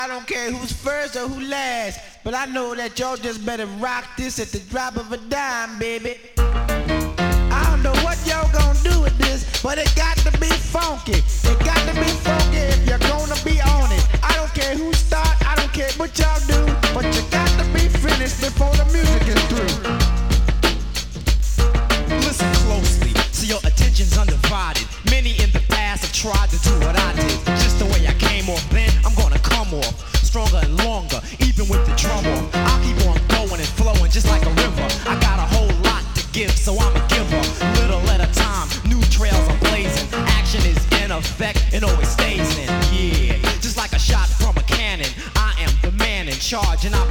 I don't care who's first or who last, but I know that y'all just better rock this at the drop of a dime, baby. I don't know what y'all gonna do with this, but it got to be funky. It got to be funky if you're gonna be on it. I don't care who start, I don't care what y'all do, but you got to be finished before the music is through. Listen closely, so your attention's undivided. Many in the past have tried to do what I did. Just the way I came off then, I'm gonna come off stronger and longer, even with the drum off. I'll keep on going and flowing just like a river. I got a whole lot to give, so I'm a giver. Little at a time, new trails I'm blazing. Action is in effect and always stays in. Yeah, just like a shot from a cannon. I am the man in charge and I